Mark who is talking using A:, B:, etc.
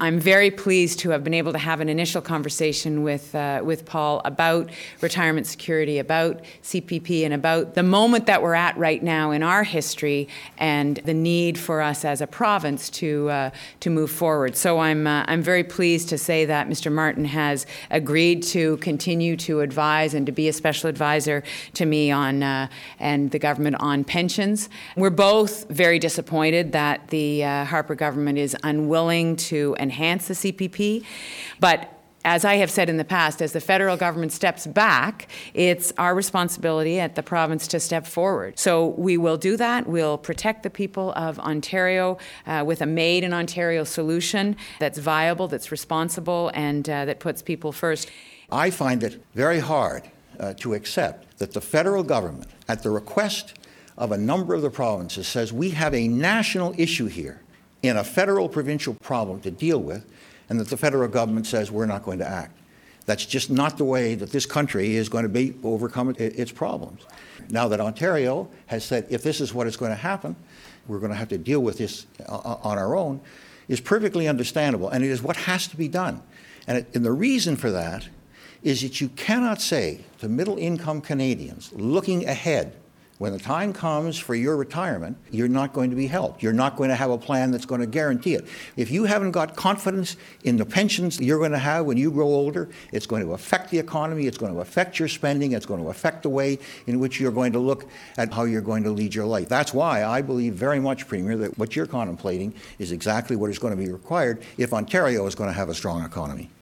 A: I'm very pleased to have been able to have an initial conversation with Paul about retirement security, about CPP, and about the moment that we're at right now in our history and the need for us as a province to move forward. So I'm very pleased to say that Mr. Martin has agreed to continue to advise and to be a special advisor to me on and the government on pensions. We're both very disappointed that the Harper government is unwilling to enhance the CPP, but as I have said in the past, as the federal government steps back, it's our responsibility at the province to step forward. So we will do that. We'll protect the people of Ontario with a Made in Ontario solution that's viable, that's responsible, and that puts people first.
B: I find it very hard to accept that the federal government, at the request of a number of the provinces, says we have a national issue here in a federal-provincial problem to deal with, and that the federal government says we're not going to act. That's just not the way that this country is going to overcome its problems. Now that Ontario has said if this is what is going to happen, we're going to have to deal with this on our own, is perfectly understandable, and it is what has to be done. And the reason for that is that you cannot say to middle-income Canadians looking ahead, when the time comes for your retirement, you're not going to be helped. You're not going to have a plan that's going to guarantee it. If you haven't got confidence in the pensions that you're going to have when you grow older, it's going to affect the economy, it's going to affect your spending, it's going to affect the way in which you're going to look at how you're going to lead your life. That's why I believe very much, Premier, that what you're contemplating is exactly what is going to be required if Ontario is going to have a strong economy.